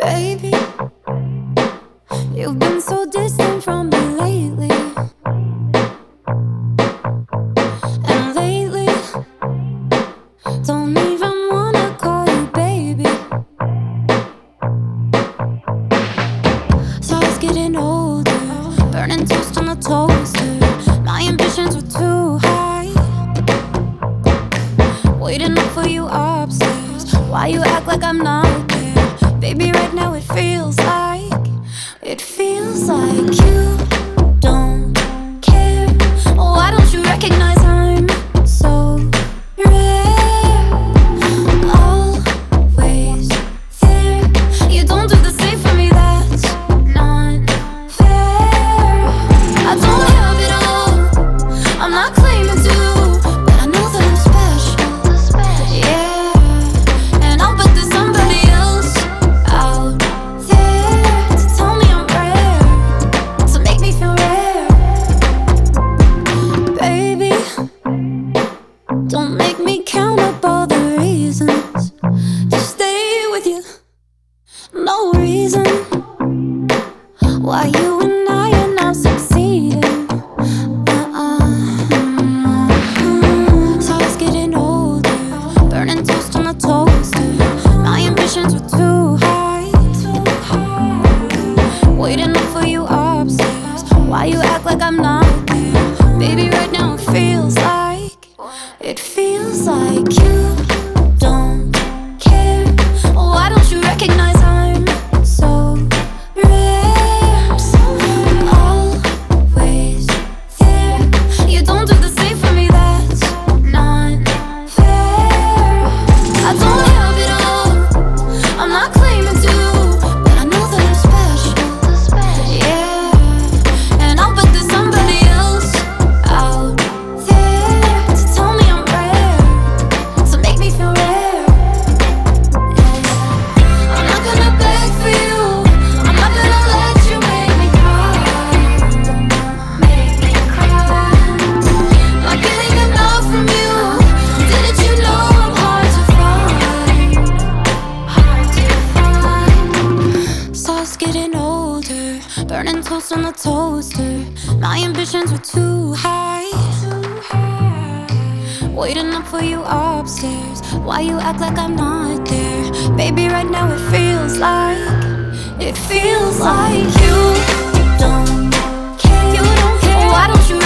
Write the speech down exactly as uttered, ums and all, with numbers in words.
Baby, you've been so distant from me lately. And lately, don't even wanna call you baby. So I was getting older, burning toast on the toaster. My ambitions were too high, waiting up for you upstairs. Why you act like I'm not there? Baby, right now it feels like, it feels like you don't care. Why don't you recognize I'm so rare? Always there. You don't do the same for me, that's not fair. I don't have it all, I'm not claiming to, but I know that I'm special. Yeah, and I'll bet there's somebody else out there to tell me I'm rare, to make me feel rare. Baby, don't make me count up all the reasons to stay with you. No reason why you and I are not succeeding. Uh-uh. So I was getting older, burning toast on the toaster. My ambitions were too high, waiting up for you upstairs. Why you act like I'm not there? Baby, right now it feels like, it feels like you don't care. Why don't you recognize I'm so rare? Always there. You don't do the same for me, that's not fair. I don't have it all, I'm not claiming to, but I know that I'm special. Yeah, and I'll bet there's somebody else out there to tell me I'm rare, to make me feel rare. Yeah. I'm not gonna beg for you, I'm not gonna let you make me cry, make me cry. Not getting enough from you, didn't you know I'm hard to find, hard to find. So I was getting older, burning toast on the toaster. My ambitions were too high, waiting up for you upstairs. Why you act like I'm not there? Baby, right now it feels like, it feels like you don't care. You don't care. Why don't you